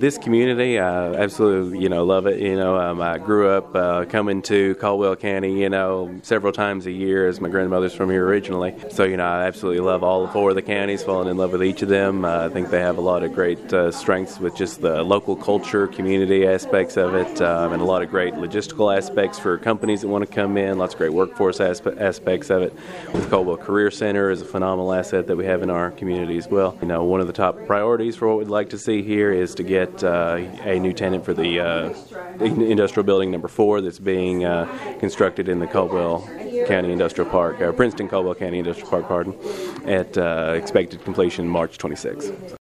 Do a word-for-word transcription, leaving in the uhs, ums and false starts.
this community, I absolutely, you know, love it. You know, um, I grew up uh, coming to Caldwell County, you know, several times a year as my grandmother's from here originally. So, you know, I absolutely love all four of the counties, falling in love with each of them. Uh, I think they have a lot of great uh, strengths with just the local culture, community aspects of it, um, and a lot of great logistical aspects for companies that want to come in, lots of great workforce aspe- aspects of it. The Caldwell Career Center is a phenomenal asset that we have in our community as well. You know, one of the top priorities for what we'd like to see here is to get uh, a new tenant for the uh, industrial building number four that's being uh, constructed in the Caldwell County Industrial Park, uh, Princeton Caldwell County Industrial Park, pardon, at uh, expected completion March twenty-sixth.